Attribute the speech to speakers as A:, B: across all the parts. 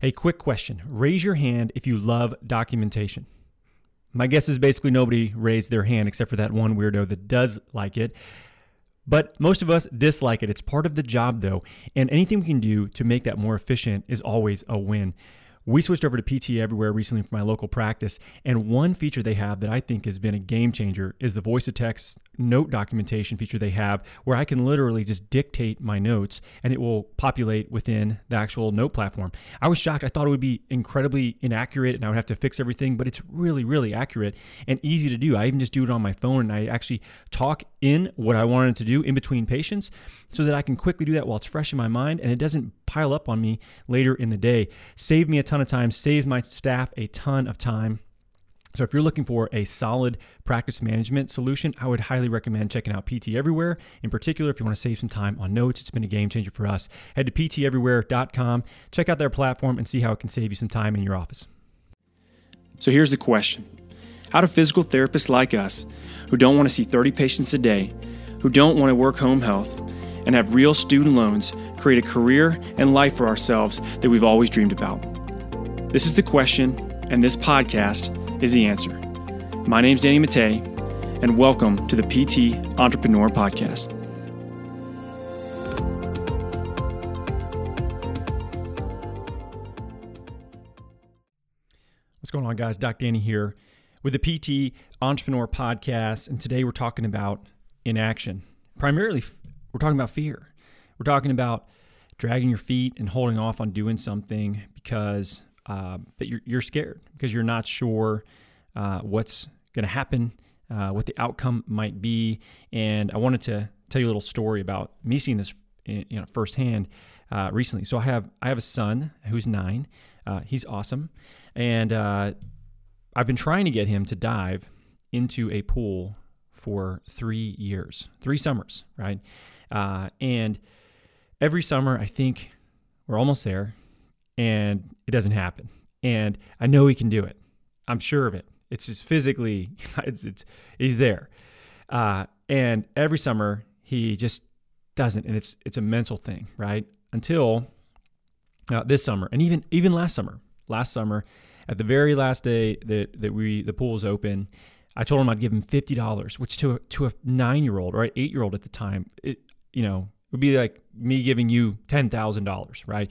A: Hey, quick question. Raise your hand if you love documentation. My guess is basically nobody raised their hand except for that one weirdo that does like it. But most of us dislike it. It's part of the job though. And anything we can do to make that more efficient is always a win. We switched over to PT Everywhere recently for my local practice, and one feature they have that I think has been a game changer is the voice-to-text note documentation feature they have, where I can literally just dictate my notes and it will populate within the actual note platform. I was shocked. I thought it would be incredibly inaccurate and I would have to fix everything, but it's really, really accurate and easy to do. I even just do it on my phone, and I actually talk in what I wanted to do in between patients so that I can quickly do that while it's fresh in my mind and it doesn't pile up on me later in the day. Saved me a ton of time, saved my staff a ton of time. So if you're looking for a solid practice management solution, I would highly recommend checking out PT Everywhere. In particular, if you want to save some time on notes, it's been a game changer for us. Head to pteverywhere.com, check out their platform, and see how it can save you some time in your office. So here's the question. How do physical therapists like us, who don't want to see 30 patients a day, who don't want to work home health, and have real student loans, create a career and life for ourselves that we've always dreamed about? This is the question, and this podcast is the answer. My name's Danny Mattei, and welcome to the PT Entrepreneur Podcast. What's going on, guys? Doc Danny here with the PT Entrepreneur Podcast, and today we're talking about inaction. Primarily, we're talking about fear. We're talking about dragging your feet and holding off on doing something because that you're scared, because you're not sure what's going to happen, what the outcome might be. And I wanted to tell you a little story about me seeing this firsthand recently. So I have a son who's 9. He's awesome. And I've been trying to get him to dive into a pool for 3 years, 3 summers, right? And every summer, I think we're almost there, and it doesn't happen. And I know he can do it. I'm sure of it. It's just physically, he's there. And every summer he just doesn't, and it's a mental thing, right? Until this summer, and even last summer, at the very last day that the pool was open, I told him I'd give him $50, which to a 9-year-old or an 8-year-old at the time, it would be like me giving you $10,000, right?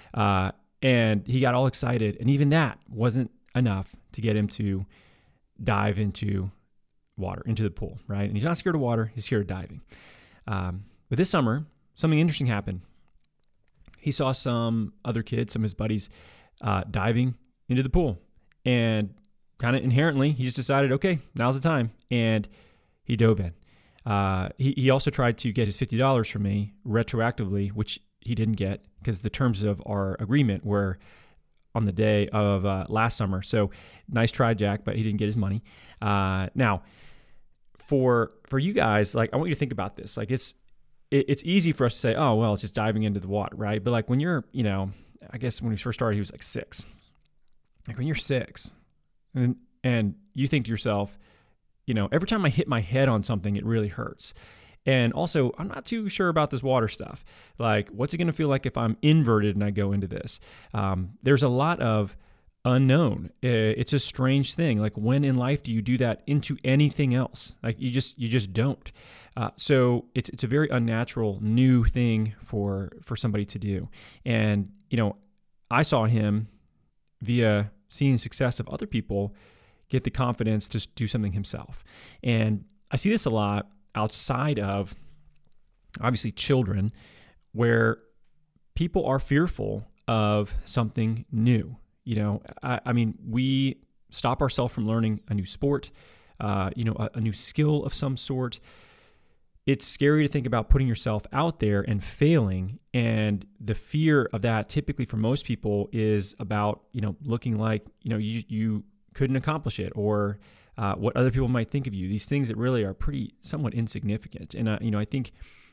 A: And he got all excited, and even that wasn't enough to get him to dive into water, into the pool, right? And he's not scared of water, he's scared of diving. But this summer, something interesting happened. He saw some other kids, some of his buddies, diving into the pool, and kind of inherently, he just decided, okay, now's the time, and he dove in. He also tried to get his $50 from me retroactively, which he didn't get because the terms of our agreement were on the day of last summer. So nice try, Jack, but he didn't get his money. Now, for you guys, like, I want you to think about this. Like, it's easy for us to say, oh, well, it's just diving into the water, right? But like when you're, I guess when we first started, he was like 6. Like when you're 6 and you think to yourself, every time I hit my head on something, it really hurts. And also, I'm not too sure about this water stuff. Like, what's it going to feel like if I'm inverted and I go into this? There's a lot of unknown. It's a strange thing. Like, when in life do you do that into anything else? Like, you just don't. So it's a very unnatural, new thing for somebody to do. And, I saw him via seeing success of other people get the confidence to do something himself. And I see this a lot outside of, obviously, children, where people are fearful of something new. I mean, we stop ourselves from learning a new sport, a new skill of some sort. It's scary to think about putting yourself out there and failing. And the fear of that typically for most people is about, looking like, you couldn't accomplish it, or what other people might think of you. These things that really are somewhat insignificant. And, I think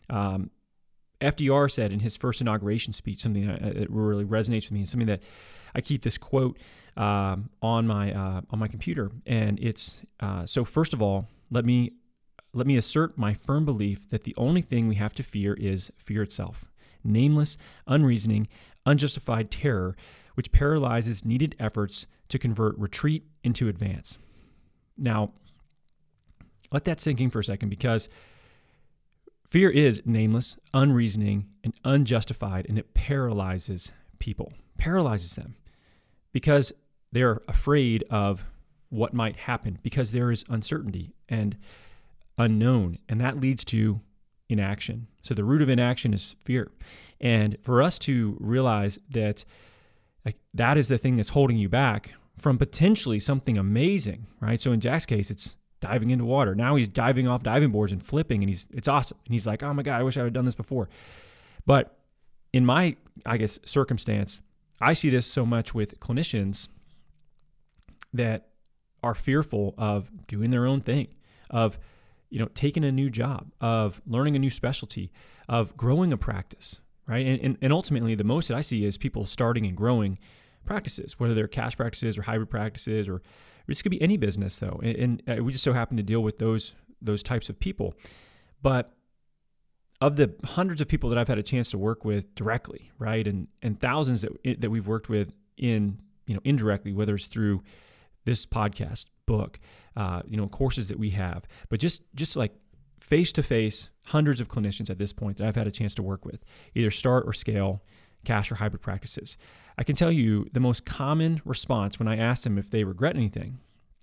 A: FDR said in his first inauguration speech, something that really resonates with me, and something that I keep this quote on my computer. And it's, so first of all, let me assert my firm belief that the only thing we have to fear is fear itself. Nameless, unreasoning, unjustified terror, which paralyzes needed efforts to convert retreat into advance. Now, let that sink in for a second, because fear is nameless, unreasoning, and unjustified, and it paralyzes people, paralyzes them, because they're afraid of what might happen, because there is uncertainty and unknown, and that leads to inaction. So the root of inaction is fear. And for us to realize that that is the thing that's holding you back from potentially something amazing, right? So in Jack's case, it's diving into water. Now he's diving off diving boards and flipping, and it's awesome. And he's like, oh my God, I wish I had done this before. But in my, circumstance, I see this so much with clinicians that are fearful of doing their own thing, of taking a new job, of learning a new specialty, of growing a practice, right? And ultimately, the most that I see is people starting and growing practices, whether they're cash practices or hybrid practices, or this could be any business though. And we just so happen to deal with those types of people. But of the hundreds of people that I've had a chance to work with directly, right, and thousands that we've worked with indirectly, whether it's through this podcast, book, courses that we have, but just like face-to-face, hundreds of clinicians at this point that I've had a chance to work with, either start or scale cash or hybrid practices. I can tell you the most common response when I ask them if they regret anything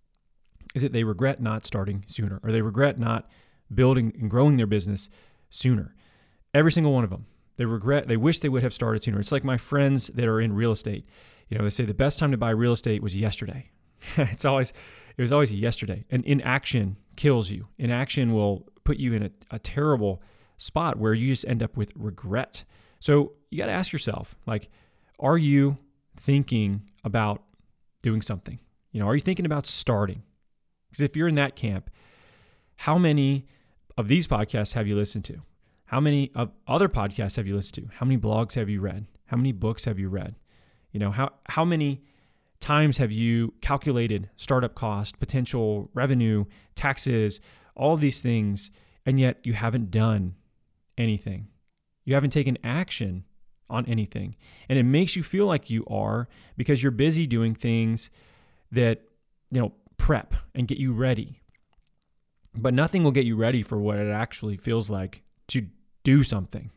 A: is that they regret not starting sooner, or they regret not building and growing their business sooner. Every single one of them. They wish they would have started sooner. It's like my friends that are in real estate. They say the best time to buy real estate was yesterday. It was always yesterday. And inaction kills you. Inaction will put you in a terrible spot where you just end up with regret. So you got to ask yourself, are you thinking about doing something? Are you thinking about starting? Because if you're in that camp, how many of these podcasts have you listened to? How many of other podcasts have you listened to? How many blogs have you read? How many books have you read? How many times have you calculated startup cost, potential revenue, taxes, all of these things, and yet you haven't done anything? You haven't taken action on anything. And it makes you feel like you are, because you're busy doing things that, prep and get you ready. But nothing will get you ready for what it actually feels like to do something.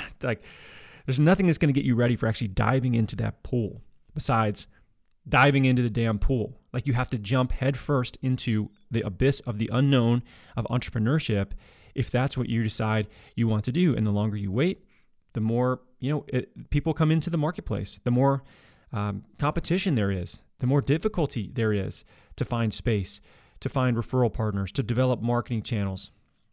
A: There's nothing that's going to get you ready for actually diving into that pool besides diving into the damn pool. You have to jump headfirst into the abyss of the unknown of entrepreneurship if that's what you decide you want to do. And the longer you wait, the more people come into the marketplace, the more competition there is, the more difficulty there is to find space, to find referral partners, to develop marketing channels,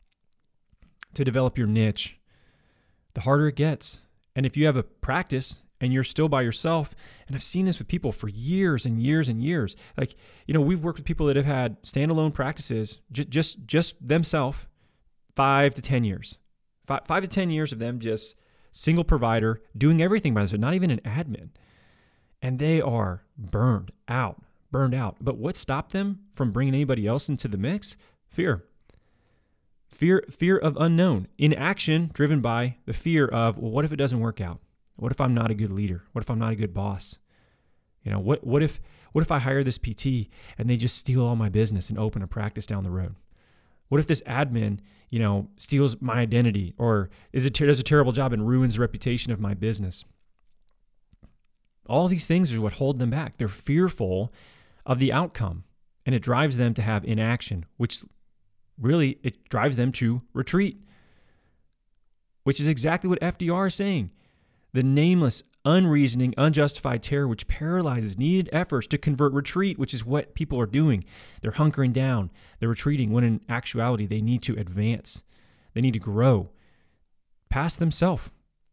A: to develop your niche. The harder it gets. And if you have a practice and you're still by yourself, and I've seen this with people for years and years and years. We've worked with people that have had standalone practices, just themselves, 5 to 10 years. 5 to 10 years of them just single provider, doing everything by themselves, not even an admin. And they are burned out. But what stopped them from bringing anybody else into the mix? Fear of unknown. Inaction driven by the fear of, well, what if it doesn't work out? What if I'm not a good leader? What if I'm not a good boss? What if I hire this PT and they just steal all my business and open a practice down the road? What if this admin, steals my identity, or does a terrible job and ruins the reputation of my business? All these things are what hold them back. They're fearful of the outcome, and it drives them to have inaction, which really it drives them to retreat, which is exactly what FDR is saying. The nameless, unreasoning, unjustified terror which paralyzes needed efforts to convert retreat, which is what people are doing. They're hunkering down. They're retreating when in actuality they need to advance. They need to grow past themselves.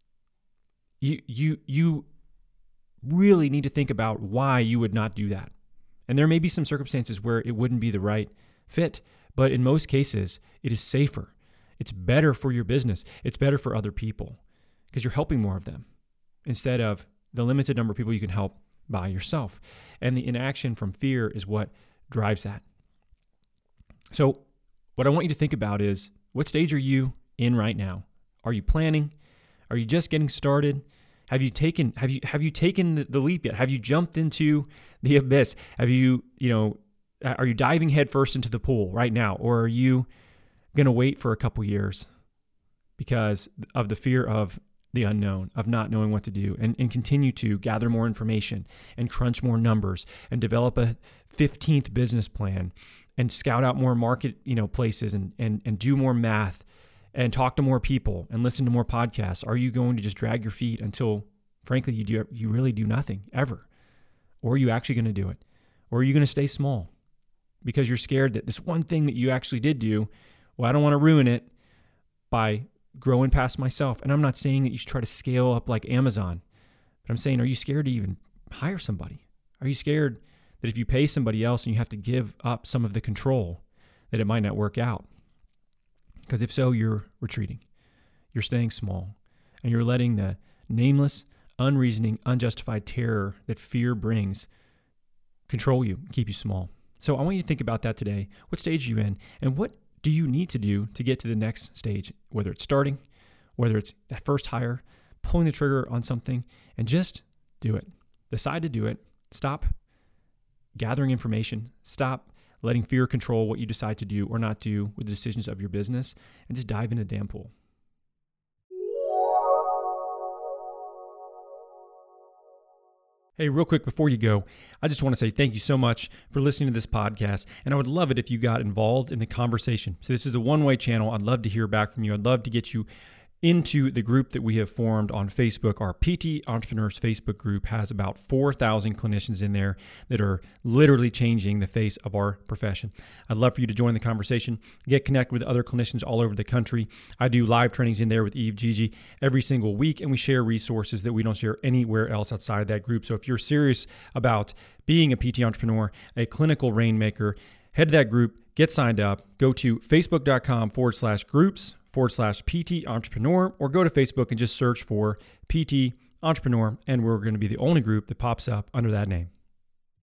A: You really need to think about why you would not do that. And there may be some circumstances where it wouldn't be the right fit, but in most cases, it is safer. It's better for your business. It's better for other people because you're helping more of them instead of the limited number of people you can help by yourself. And the inaction from fear is what drives that. So what I want you to think about is, what stage are you in right now? Are you planning? Are you just getting started? Have you taken the leap yet? Have you jumped into the abyss? Have you, are you diving headfirst into the pool right now? Or are you going to wait for a couple years because of the fear of the unknown, of not knowing what to do, and continue to gather more information and crunch more numbers and develop a 15th business plan and scout out more market, places and do more math and talk to more people and listen to more podcasts? Are you going to just drag your feet until, frankly, you really do nothing ever? Or are you actually going to do it? Or are you going to stay small because you're scared that this one thing that you actually did do, well, I don't want to ruin it by growing past myself. And I'm not saying that you should try to scale up like Amazon, but I'm saying, are you scared to even hire somebody? Are you scared that if you pay somebody else and you have to give up some of the control, that it might not work out? Because if so, you're retreating. You're staying small, and you're letting the nameless, unreasoning, unjustified terror that fear brings control you, keep you small. So I want you to think about that today. What stage are you in, and what do you need to do to get to the next stage? Whether it's starting, whether it's that first hire, pulling the trigger on something, and just do it. Decide to do it. Stop gathering information. Stop letting fear control what you decide to do or not do with the decisions of your business, and just dive into the damn pool. Hey, real quick before you go, I just want to say thank you so much for listening to this podcast, and I would love it if you got involved in the conversation. So this is a one-way channel. I'd love to hear back from you. I'd love to get you into the group that we have formed on Facebook. Our PT Entrepreneurs Facebook group has about 4,000 clinicians in there that are literally changing the face of our profession. I'd love for you to join the conversation, get connected with other clinicians all over the country. I do live trainings in there with Eve Gigi every single week, and we share resources that we don't share anywhere else outside that group. So if you're serious about being a PT entrepreneur, a clinical rainmaker, head to that group, get signed up, go to facebook.com/groups/PT Entrepreneur, or go to Facebook and just search for PT Entrepreneur, and we're going to be the only group that pops up under that name.